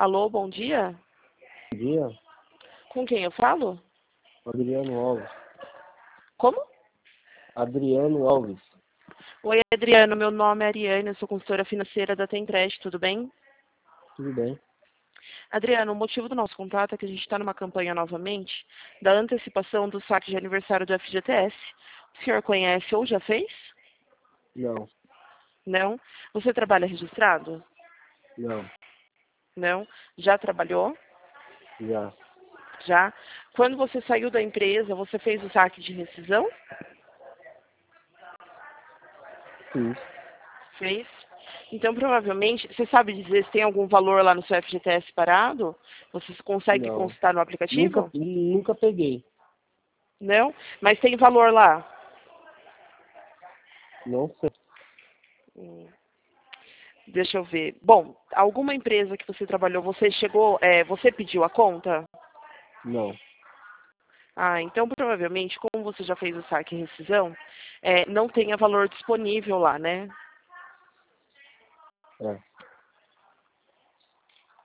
Alô, bom dia. Bom dia, Com quem eu falo? Adriano Alves. Como? Adriano Alves. Oi, Adriano. Meu nome é Ariane, eu sou consultora financeira da Tentrest, tudo bem? Tudo bem? Adriano, o motivo do nosso contato é que a gente está numa campanha novamente da antecipação do saque de aniversário do FGTS. O senhor conhece ou já fez? Não, Não? Você trabalha registrado? não, Não? Já trabalhou? já. Já? Quando você saiu da empresa, você fez o saque de rescisão? Fiz. Fez? Então, provavelmente, você sabe dizer se tem algum valor lá no seu FGTS parado? Você consegue Não. consultar no Nunca, aplicativo? nunca peguei. Não? Mas tem valor lá? Não sei. Hum, Deixa eu ver. Bom, alguma empresa que você trabalhou, você chegou, você pediu a conta? Não. Ah, então provavelmente, como você já fez o saque e rescisão, não tenha valor disponível lá, né? É.